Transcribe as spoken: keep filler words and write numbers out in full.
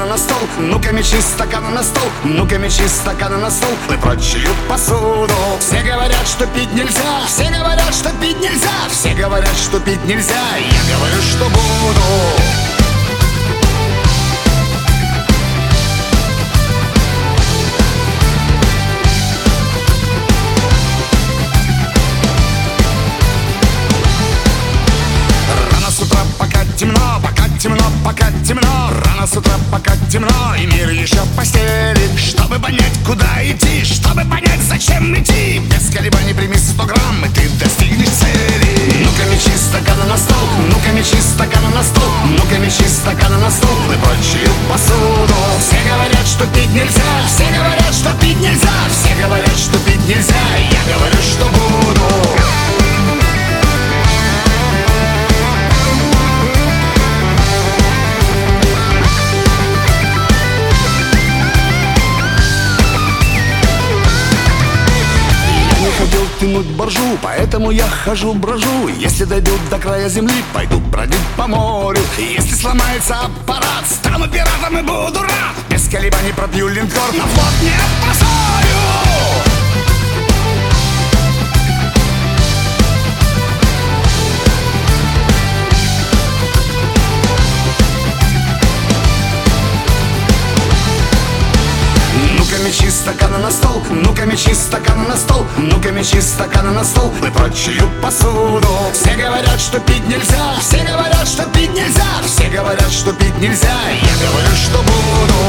стаканы на стол, ну-ка мечи стаканы на стол, ну-ка мечи стаканы на стол и прочую посуду. Все говорят, что пить нельзя, все говорят, что пить нельзя, все говорят, что пить нельзя, я говорю, что буду. Темно, пока темно, пока темно, рано с утра, пока темно, и мир еще в постели. Чтобы понять, куда идти, чтобы понять, зачем идти, без колебаний прими сто грамм, и ты достигнешь цели. Ну-ка мечи стаканы на стол, ну-ка мечи стаканы на стол, ну-ка мечи стаканы на стол и прочую посуду. Все говорят, что пить нельзя, все говорят, что пить нельзя, все говорят, что пить нельзя, я говорю, что буду. Хотел тянуть боржу, поэтому я хожу, брожу. Если дойдут до края земли, пойду бродить по морю. Если сломается аппарат, стану пиратом и буду рад. Без колебаний пропью линкор, на флот не опозорю. Ну-ка мечи стаканы на стол, ну-ка мечи стаканы на стол, ну-ка мечи стаканы на стол и прочую посуду. Все говорят, что пить нельзя, все говорят, что пить нельзя, все говорят, что пить нельзя, я говорю, что буду.